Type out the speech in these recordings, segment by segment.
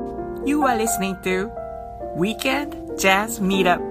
You are listening to Weekend Jazz Meetup.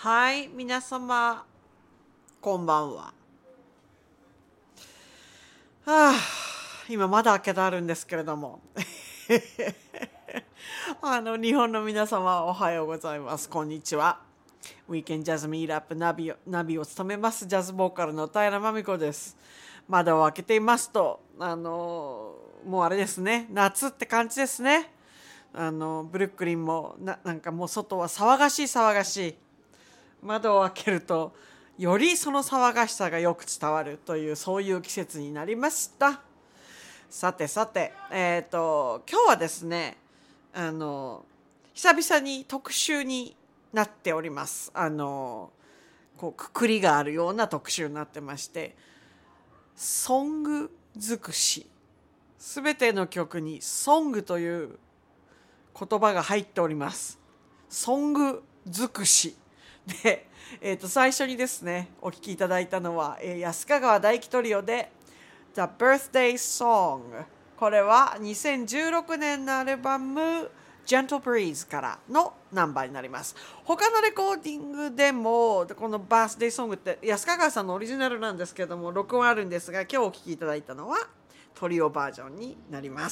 はい、皆様、こんばんは。今まだ開けてあるんですけれども。日本の皆様、おはようございます。こんにちは。ウィーケンジャズミートアップナビを務めます、ジャズボーカルの平真美子です。窓を開けていますと、もうあれですね、夏って感じですね。ブルックリンもなんかもう外は騒がしい騒がしい。窓を開けるとよりその騒がしさがよく伝わるという、そういう季節になりました。さて、今日はですね、久々に特集になっております。くくりがあるような特集になってまして、ソング尽くし、すべての曲にソングという言葉が入っております。ソング尽くしで、最初にですねお聴きいただいたのは、安ヵ川大樹トリオで The Birthday Song。 これは2016年のアルバム Gentle Breeze からのナンバーになります。他のレコーディングでもこのバースデーソングって安ヵ川さんのオリジナルなんですけども、録音あるんですが、今日お聴きいただいたのはトリオバージョンになります。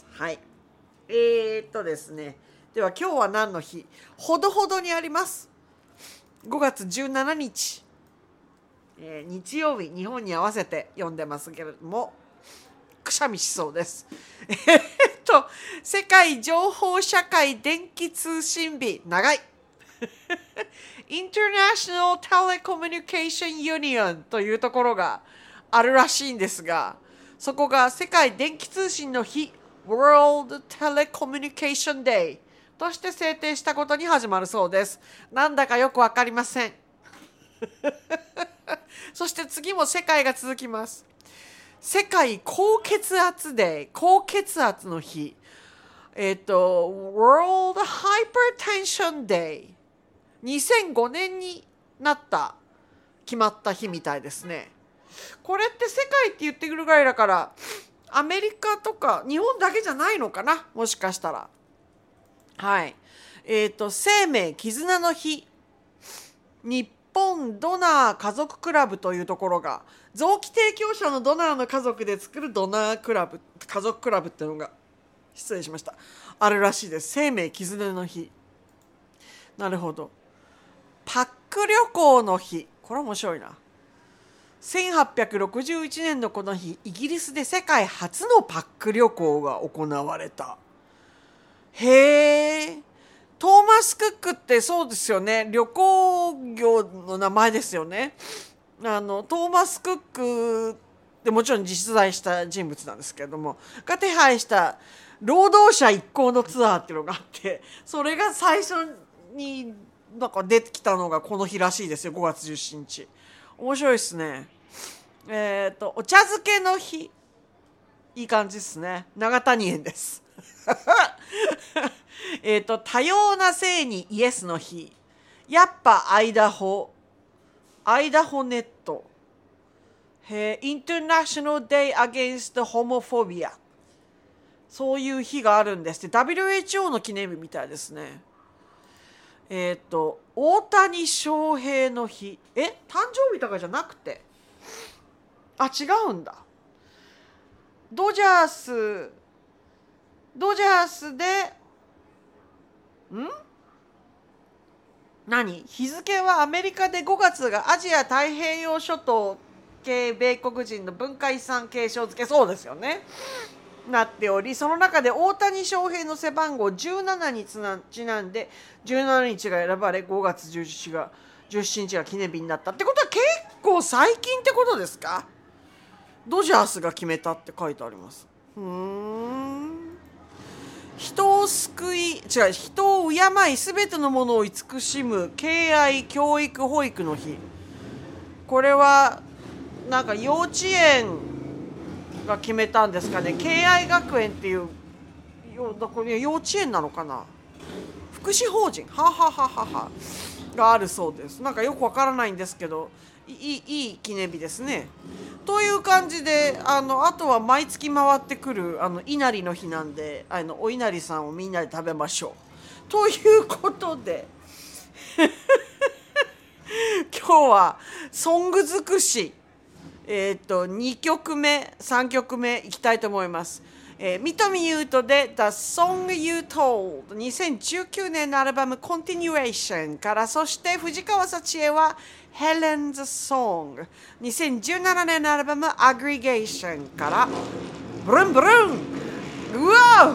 はい。ですね、では今日は何の日？ほどほどにあります。5月17日、日曜日、日本に合わせて読んでますけれども、くしゃみしそうです。世界情報社会電気通信日、長い。International Telecommunication Union というところがあるらしいんですが、そこが世界電気通信の日、World Telecommunication Dayとして制定したことに始まるそうです。なんだかよくわかりません。そして次も世界が続きます。世界高血圧デー、高血圧の日。World Hypertension Day。2005年に決まった日みたいですね。これって世界って言ってくるぐらいだから、アメリカとか日本だけじゃないのかな、もしかしたら。はい。生命絆の日。日本ドナー家族クラブというところが、臓器提供者のドナーの家族で作るドナークラブ、家族クラブっていうのが、失礼しました、あるらしいです。生命絆の日。なるほど。パック旅行の日。これ面白いな。1861年のこの日、イギリスで世界初のパック旅行が行われた。へえ。トーマス・クックってそうですよね。旅行業の名前ですよね。トーマス・クックってもちろん実在した人物なんですけれども、が手配した労働者一行のツアーっていうのがあって、それが最初になんか出てきたのがこの日らしいですよ。5月17日。面白いですね。お茶漬けの日。いい感じですね。永谷園です。多様な性にイエスの日。やっぱアイダホネット。International Day Against Homophobia。そういう日があるんですって。WHO の記念日みたいですね。大谷翔平の日。誕生日とかじゃなくて。違うんだ。ドジャースで、日付はアメリカで5月がアジア太平洋諸島系米国人の文化遺産継承付け、そうですよね。なっており、その中で大谷翔平の背番号17にちなんで17日が選ばれ、5月17日が記念日になったってことは結構最近ってことですか？ドジャースが決めたって書いてあります。人を敬いすべてのものを慈しむ敬愛教育保育の日。これはなんか幼稚園が決めたんですかね。敬愛学園っていう幼稚園なのかな、福祉法人があるそうです。なんかよくわからないんですけど、いい記念日ですね。という感じで、あとは毎月回ってくる稲荷の日なんで、お稲荷さんをみんなで食べましょうということで日はソング尽くし、2曲目3曲目いきたいと思います。三富優斗で The Song You Told 2019年のアルバム Continuation から、そして藤川幸恵は Helen's Song 2017年のアルバム Aggregation からブルンブルン、うわ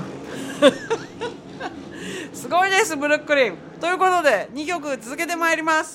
すごいですブルックリンということで2曲続けてまいります。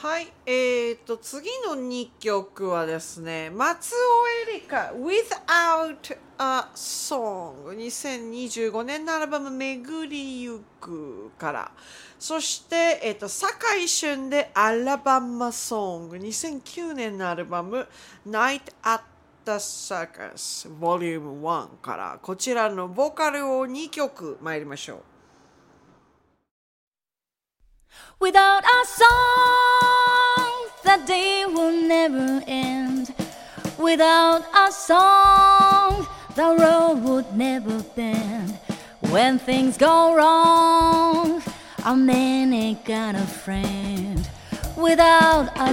はい、次の2曲はですね、松尾恵里香 Without a Song 2025年のアルバム巡りゆくから、そして、酒井俊でアラバマソング2009年のアルバム Night at the Circus Volume 1から、こちらのボーカルを2曲参りましょう。 Without a song, the day will never end. Without a song, the road would never bend. When things go wrong, a man ain't got a friend. Without a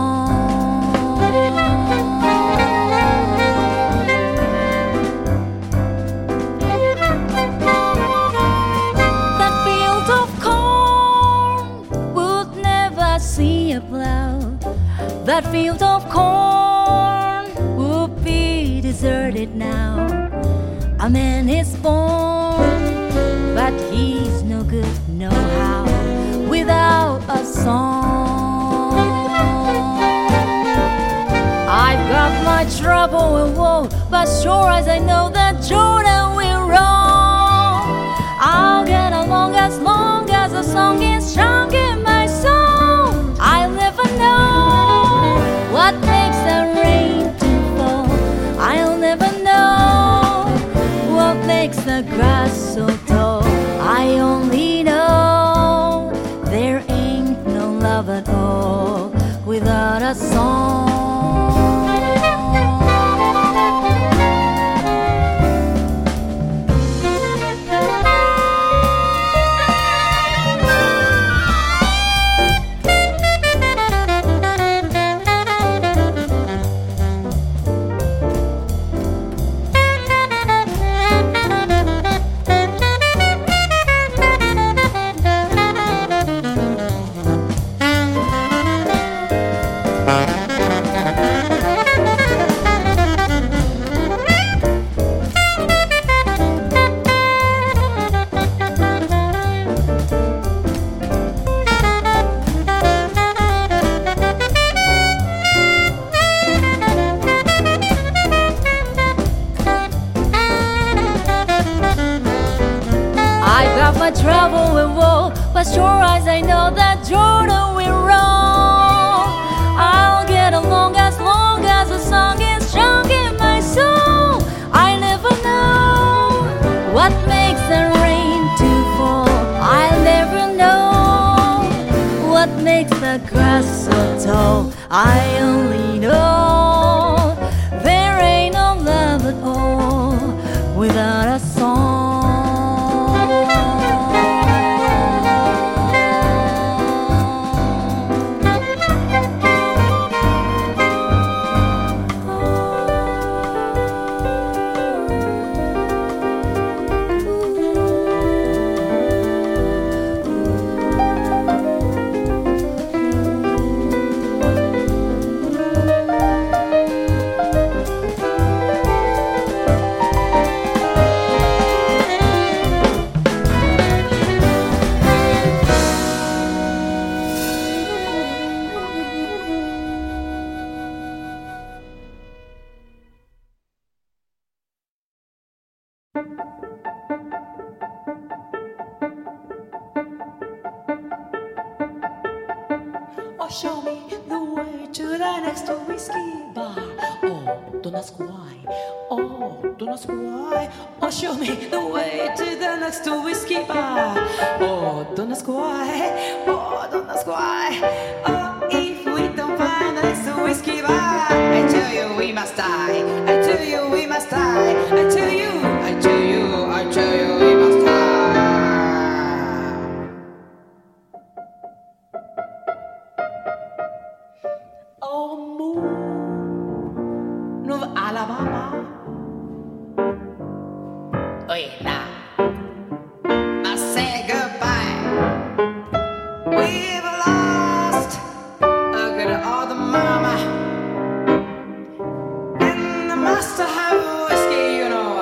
song.See a plow. That field of corn would be deserted now. A man is born, but he's no good, no how, without a song. I've got my trouble and woe, but sure as I know that Jordan will roll, I'll get along as long as the song is strong in my soul.I'll never know what makes the rain to fall. I'll never know what makes the grass so tall. I only know there ain't no love at all without a song.Trouble and woe, but sure as I know that Jordan will roll, I'll get along as long as the song is strong in my soul. I never know what makes the rain to fall. I'll never know what makes the grass so tall. I only know there ain't no love at all without a song. 「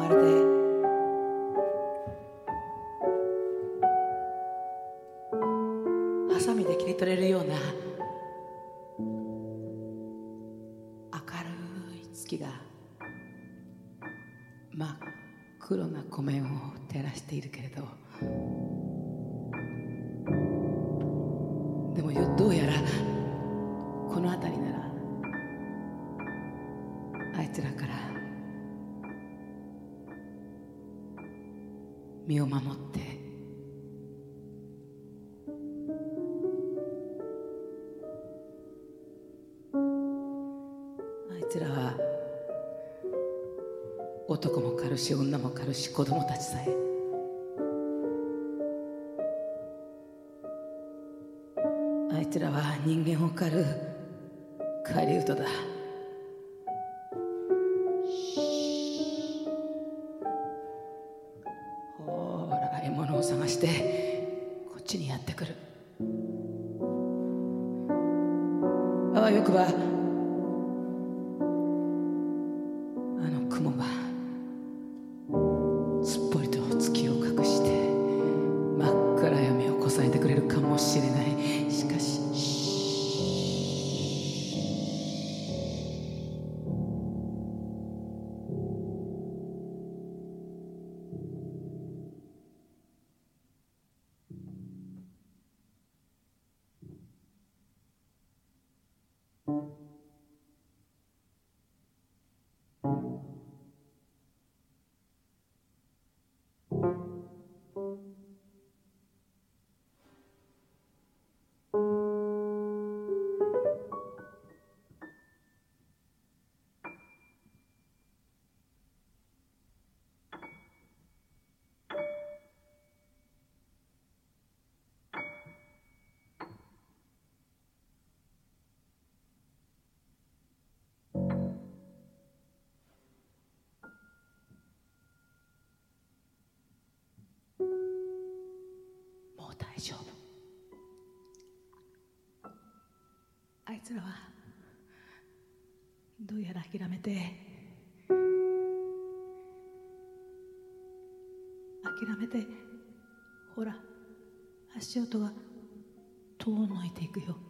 まるでハサミで切り取れるような明るい月が真っ黒な湖面を照らしているけれど、でもどうやらこの辺りならあいつらから身を守ってあいつらは男も狩るし女も狩るし子供たちさえあいつらは人間を狩る狩人だ。ほら獲物を探してこっちにやってくる。あわよくばあの雲がすっぽりと月を隠して真っ暗闇をこさえてくれるかもしれない。しかし大丈夫。あいつらはどうやら諦めてほら足音が遠のいていくよ。も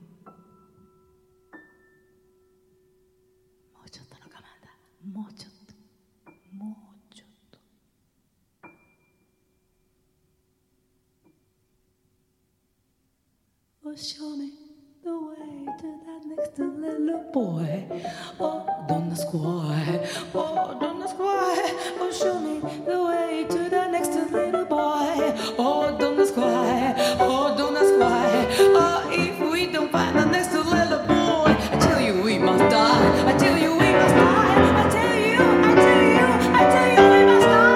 うちょっとの我慢だ。もうちょっと。Oh, show me the way to that next little boy. Oh, don't ask why. Oh, don't ask why. Oh, show me the way to the next little boy. Oh, don't ask why. Oh, don't ask why. Oh, if we don't find the next little boy, I tell you we must die. I tell you we must die. I tell you we must die.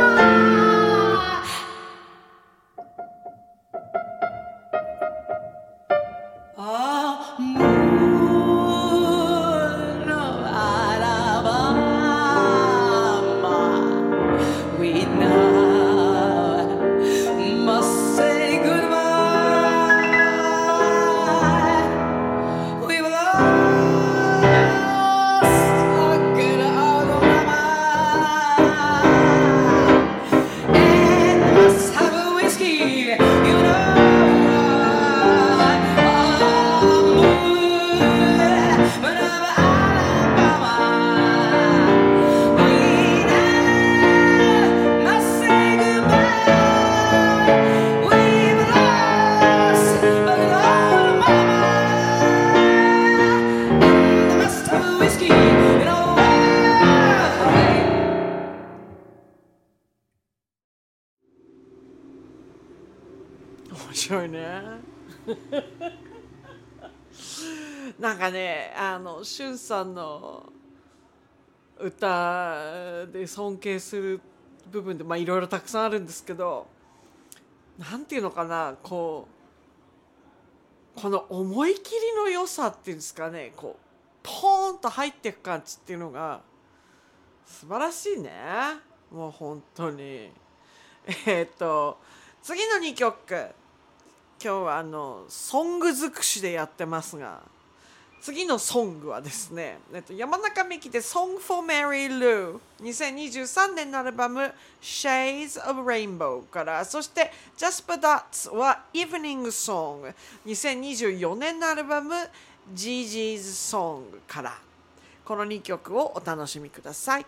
面白いねなんかねしゅんさんの歌で尊敬する部分でいろいろたくさんあるんですけど、なんていうのかな、この思い切りの良さっていうんですかね、ポーンと入っていく感じっていうのが素晴らしいね。もう本当に次の2曲今日はソング尽くしでやってますが、 次のソングはですね、山中美希で Song for Mary Lou 2023年のアルバム Shades of Rainbow から、そしてジャスパー・ダッツは Evening Song 2024年のアルバム Gigi's Song から、この2曲をお楽しみください。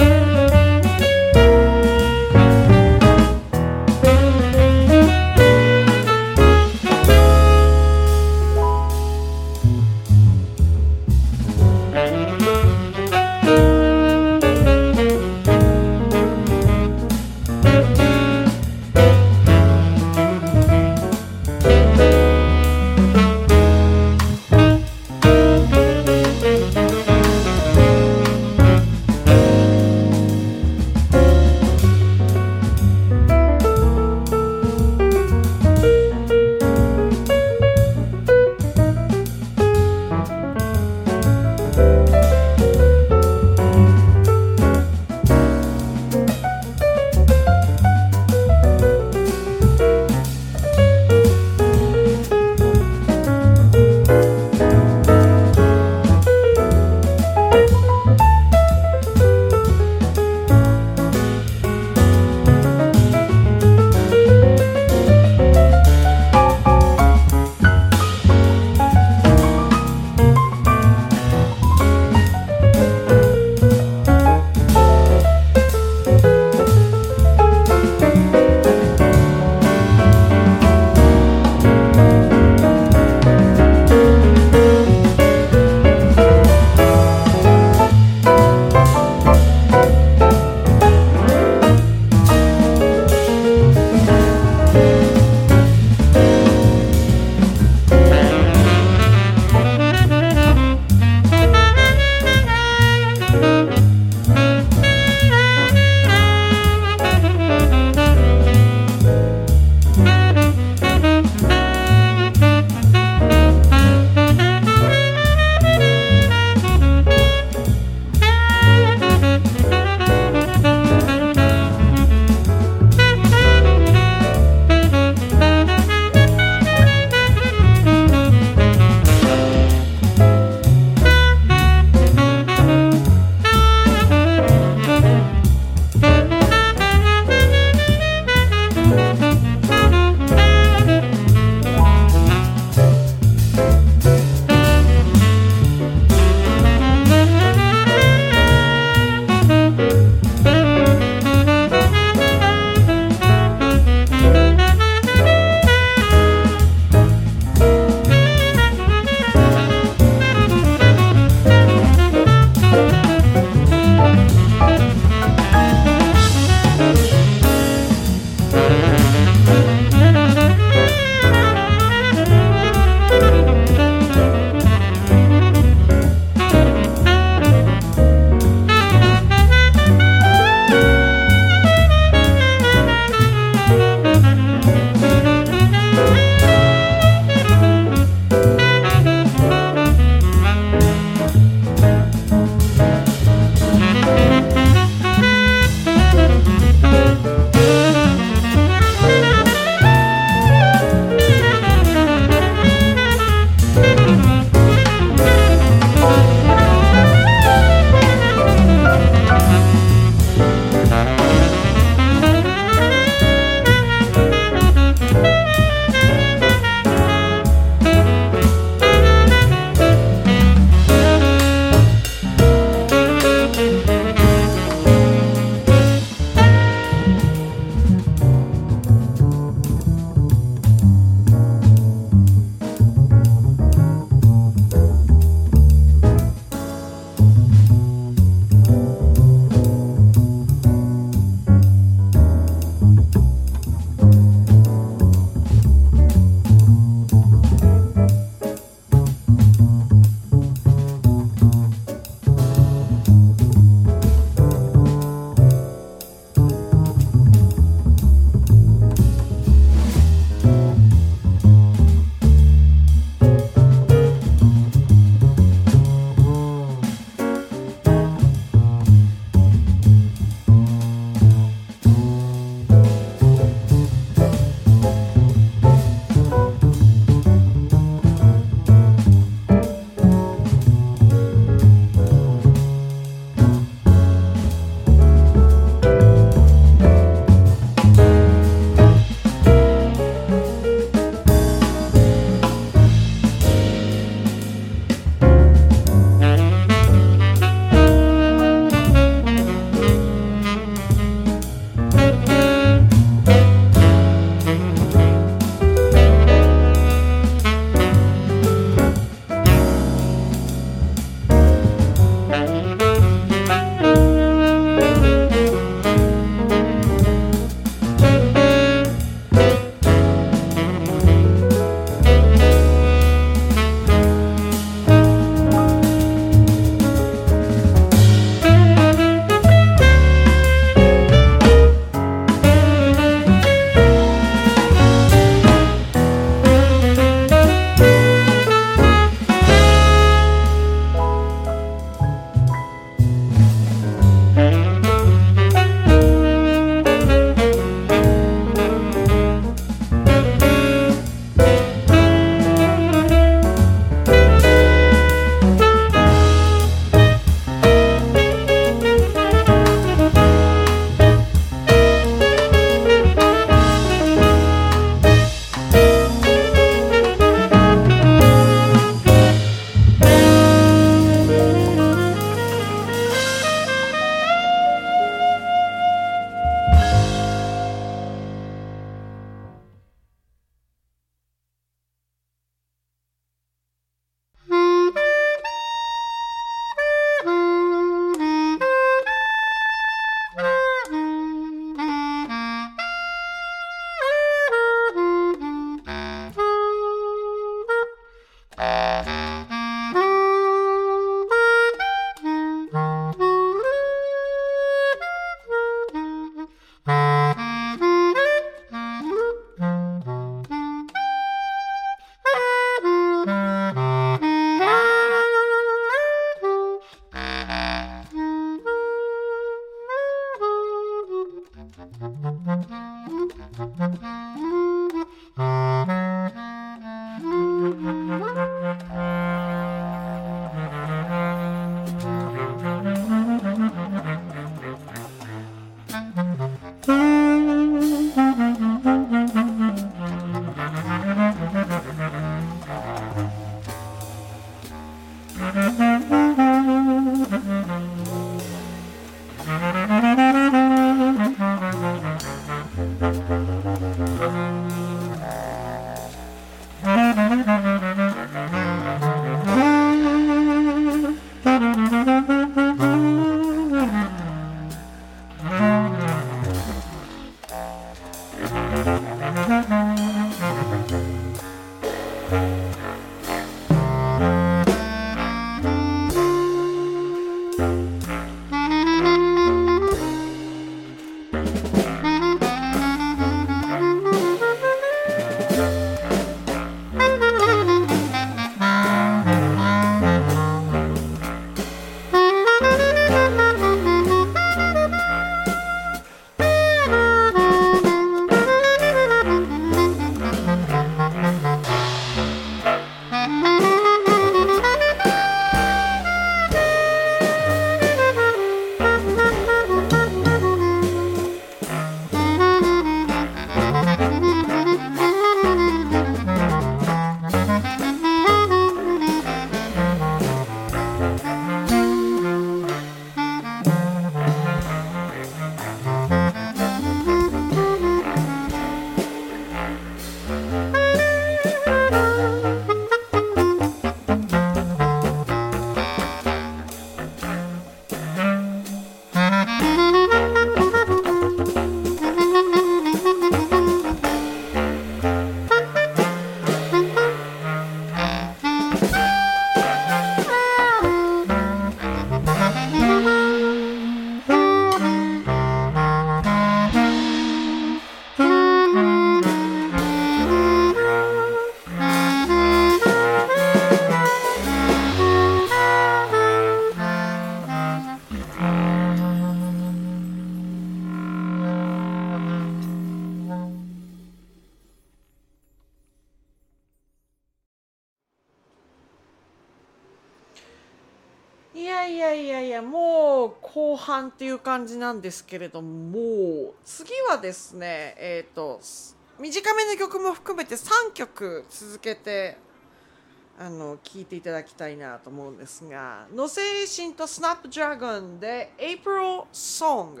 いやいやいやいや、もう後半っていう感じなんですけれども、もう次はですね、短めの曲も含めて3曲続けて聴いていただきたいなと思うんですが、野瀬シンとスナップドラゴンで April Song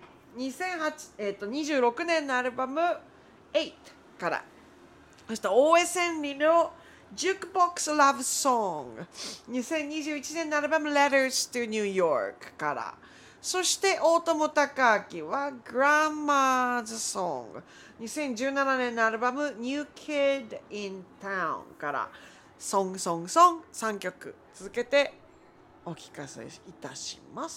26年のアルバム8から、そして大江千里のJukebox Love Song 2021年のアルバム Letters to New York から、そして大友孝明は Grandma's Song 2017年のアルバム New Kid in Town からソング3曲続けてお聴かせいたします。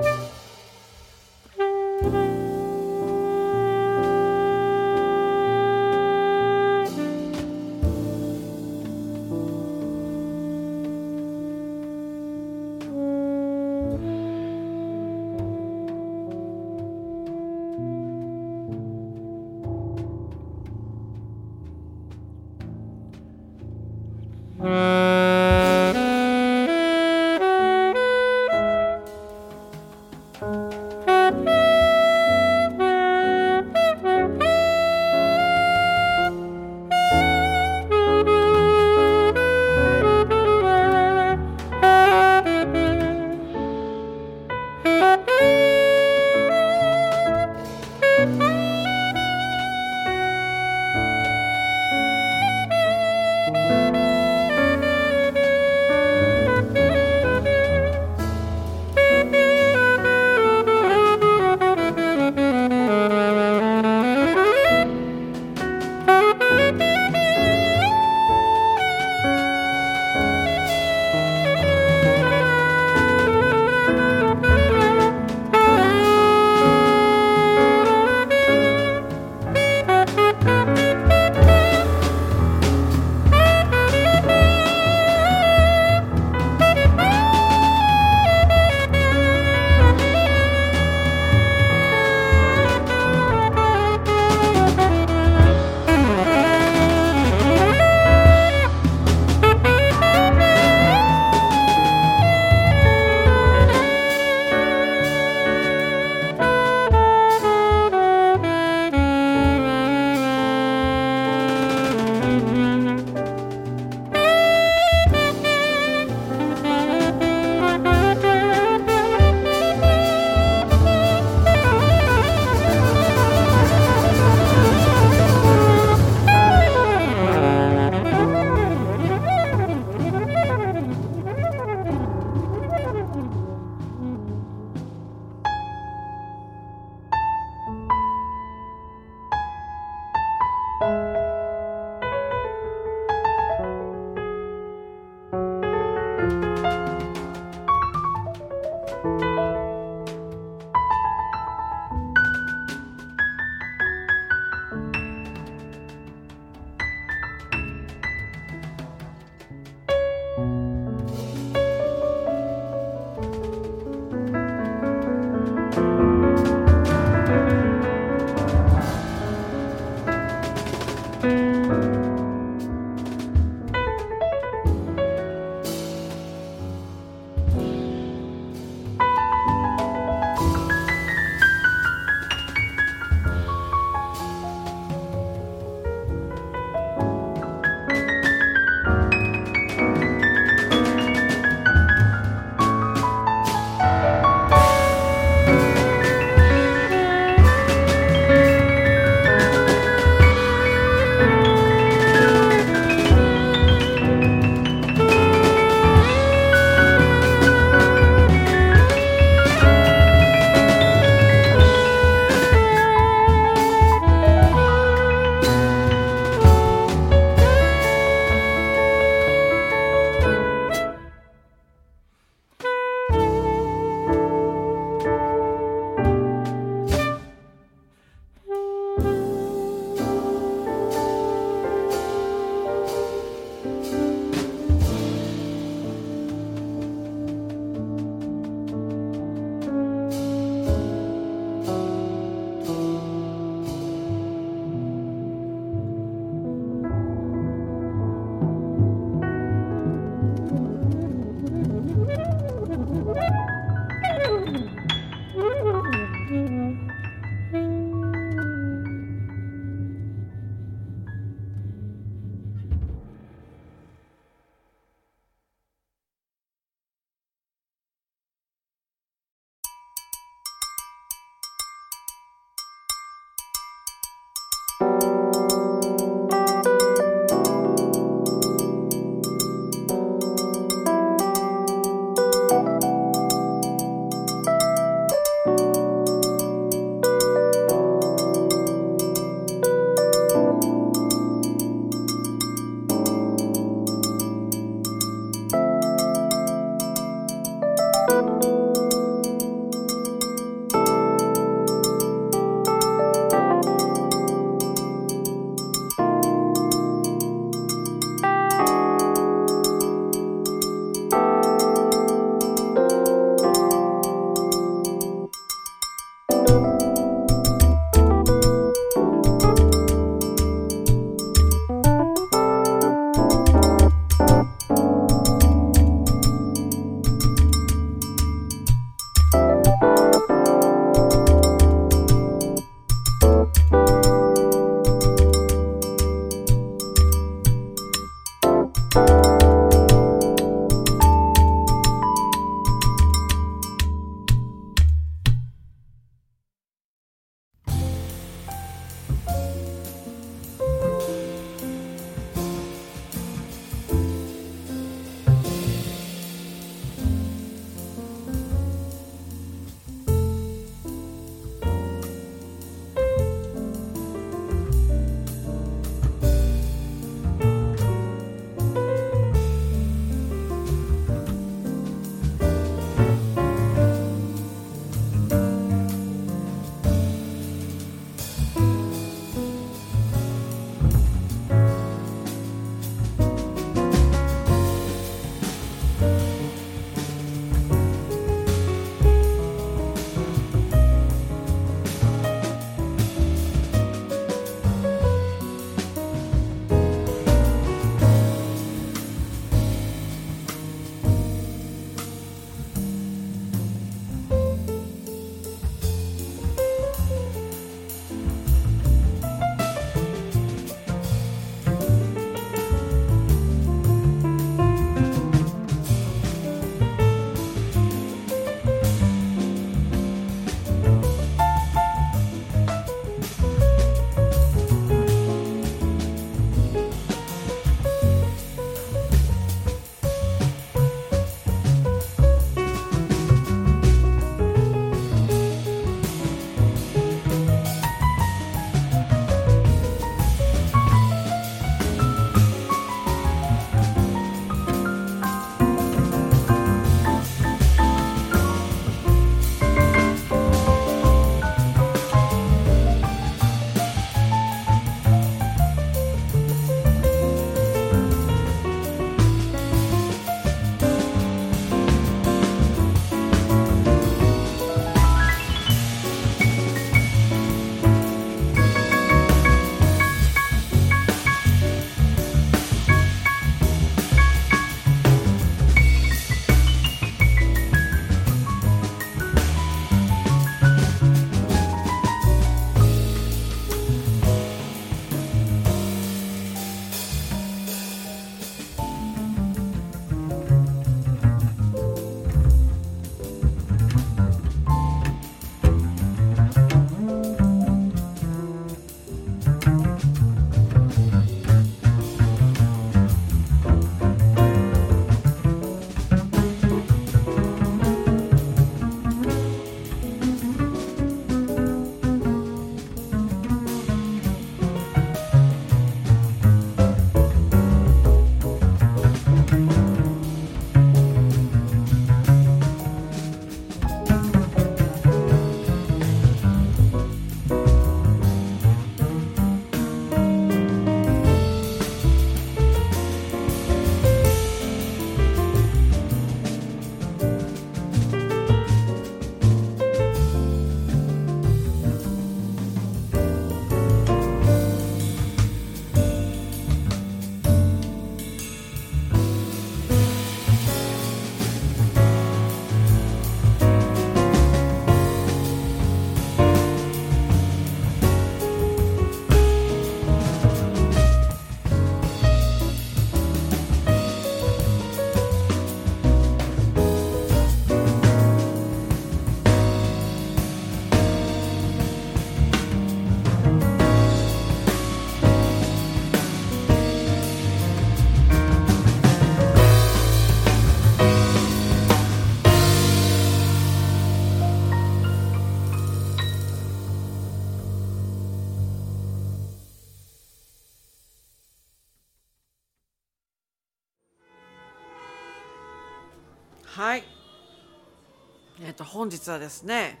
はい。本日はですね、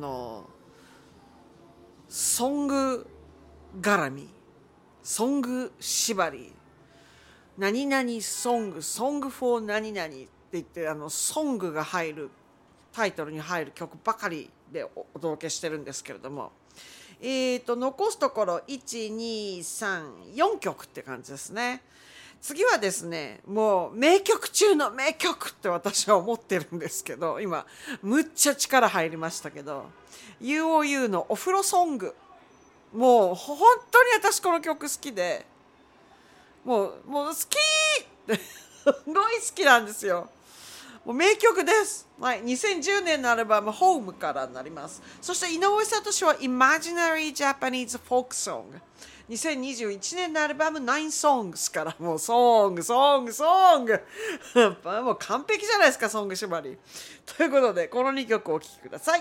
ソング絡み、ソング縛り、何々ソング、ソングフォー何々って言って、ソングが入る、タイトルに入る曲ばかりでお届けしてるんですけれども、残すところ1、2、3、4曲って感じですね。次はですね、もう名曲中の名曲って私は思ってるんですけど、今むっちゃ力入りましたけど、 UOU のお風呂ソング、もう本当に私この曲好きで、もう好きってすごい好きなんですよ。もう名曲です。はい、2010年のアルバム Home からになります。そして井上聡は Imaginary Japanese Folk Song、 2021年のアルバム Nine Songs から、もうソングもう完璧じゃないですか、ソング縛りということで、この2曲をお聴きください。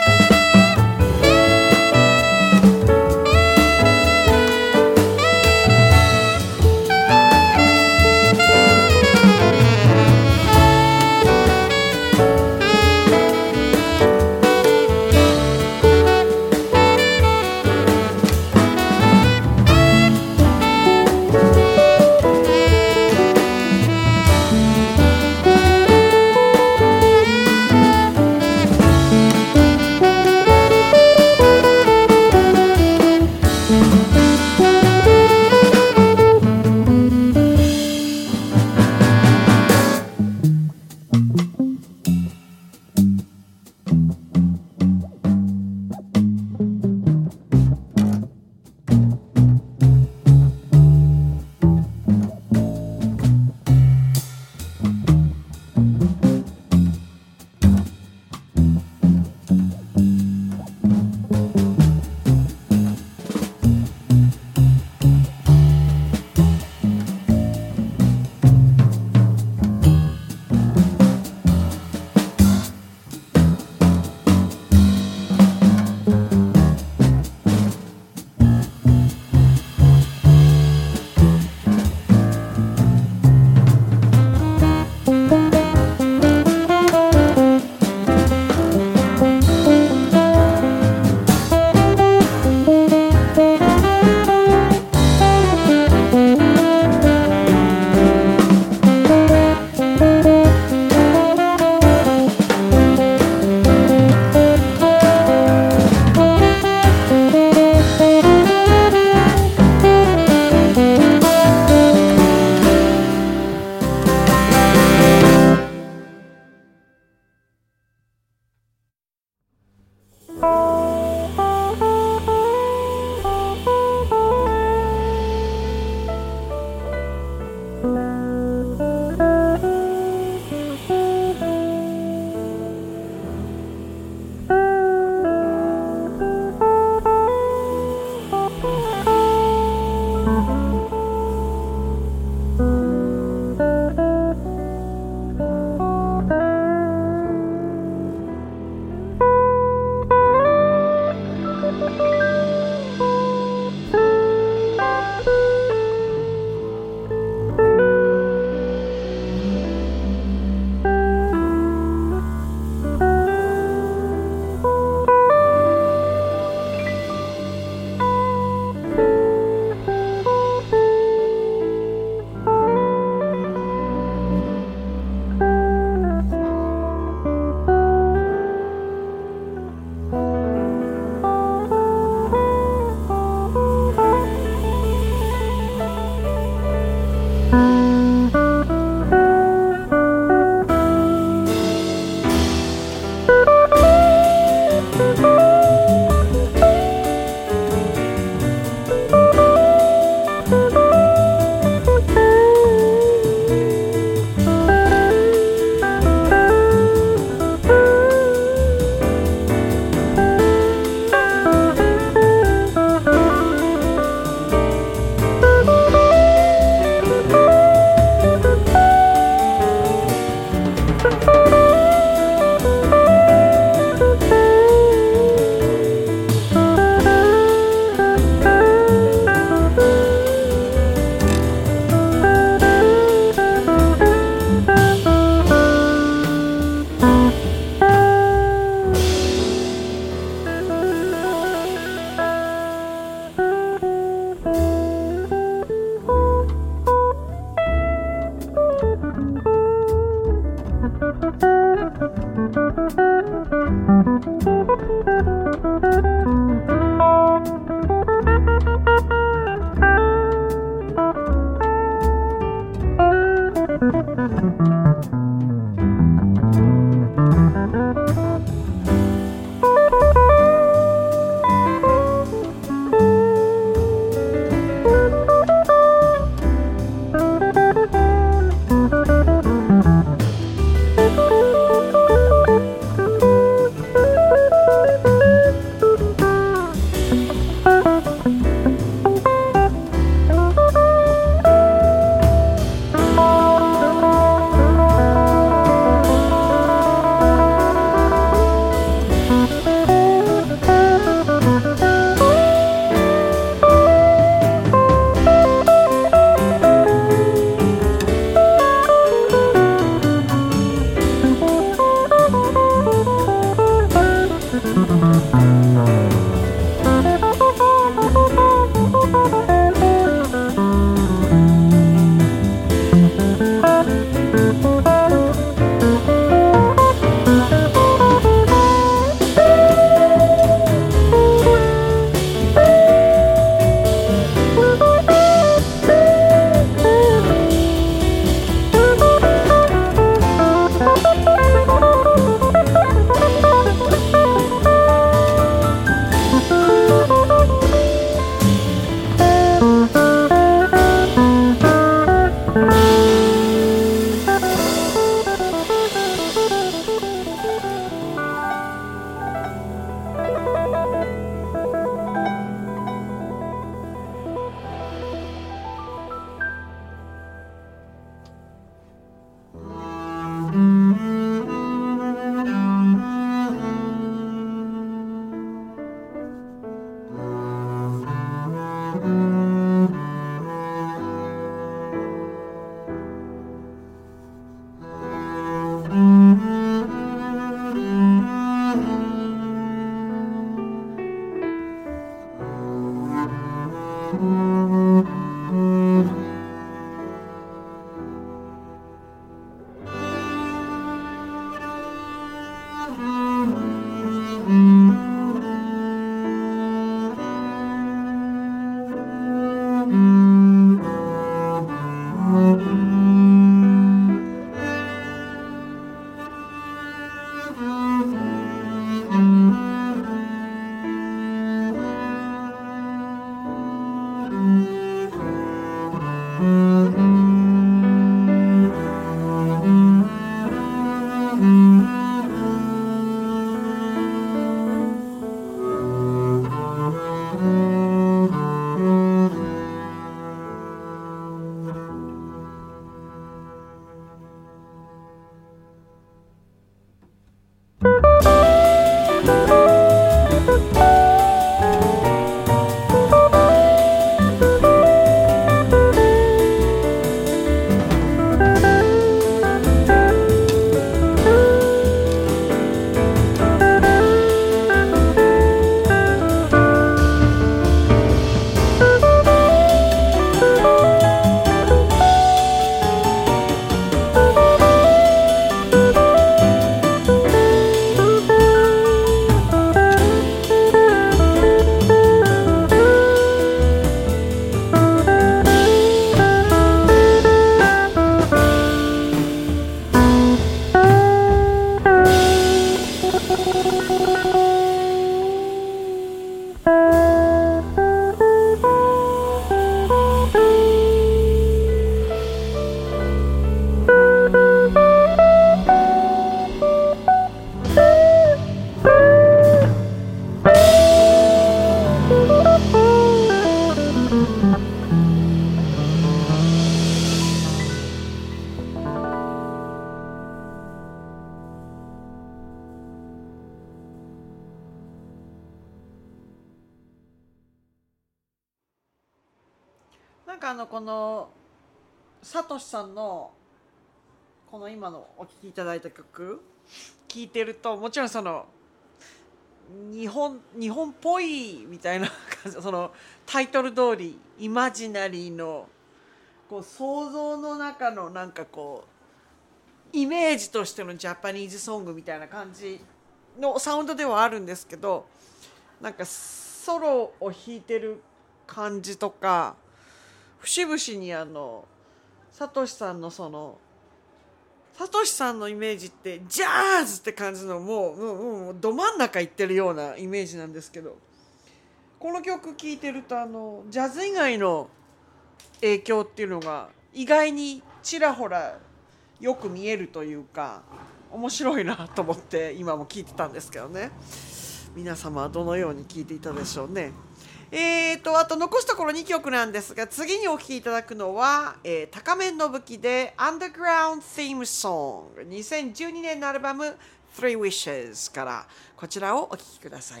なんかこのサトシさんのこの今のお聴きいただいた曲聴いてると、もちろんその日本っぽいみたいな感じ、そのタイトル通りイマジナリーのこう想像の中のなんかこうイメージとしてのジャパニーズソングみたいな感じのサウンドではあるんですけど、なんかソロを弾いてる感じとか、節々にサトシさんのサトシさんのイメージってジャズって感じのもうど真ん中行ってるようなイメージなんですけど、この曲聴いてるとジャズ以外の影響っていうのが意外にちらほらよく見えるというか、面白いなと思って今も聴いてたんですけどね。皆様はどのように聴いていたでしょうね。あと残すところ2曲なんですが、次にお聴きいただくのは、高面の武器で Underground Theme Song 2012年のアルバム Three Wishes からこちらをお聴きください。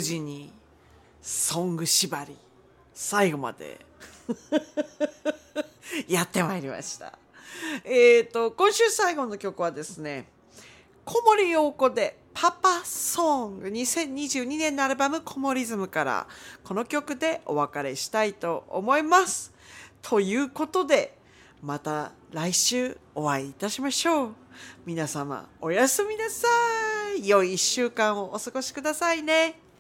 無事にソング縛り最後までやってまいりました。今週最後の曲はですね、小森洋子でパパソング、2022年のアルバムコモリズムからこの曲でお別れしたいと思います。ということでまた来週お会いいたしましょう。皆様おやすみなさい。良い1週間をお過ごしくださいね。